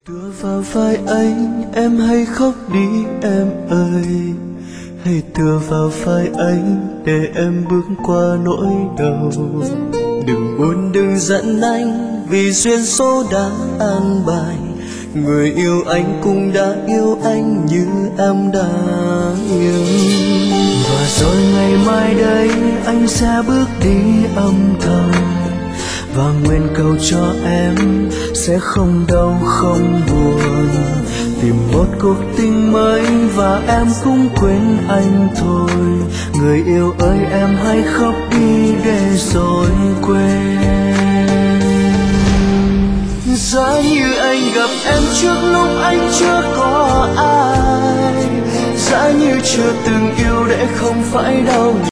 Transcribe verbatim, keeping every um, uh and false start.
Tựa vào vai anh, em hãy khóc đi em ơi. Hãy tựa vào vai anh để em bước qua nỗi đau. Đừng buồn đừng giận anh, vì duyên số đã an bài. Người yêu anh cũng đã yêu anh như em đã yêu. Và rồi ngày mai đây anh sẽ bước đi âm thầm, và nguyện cầu cho em sẽ không đau không buồn. Tìm một cuộc tình mới và em cũng quên anh thôi. Người yêu ơi em hãy khóc đi để rồi quên. Giá như anh gặp em trước lúc anh chưa có ai, giá như chưa từng yêu để không phải đau.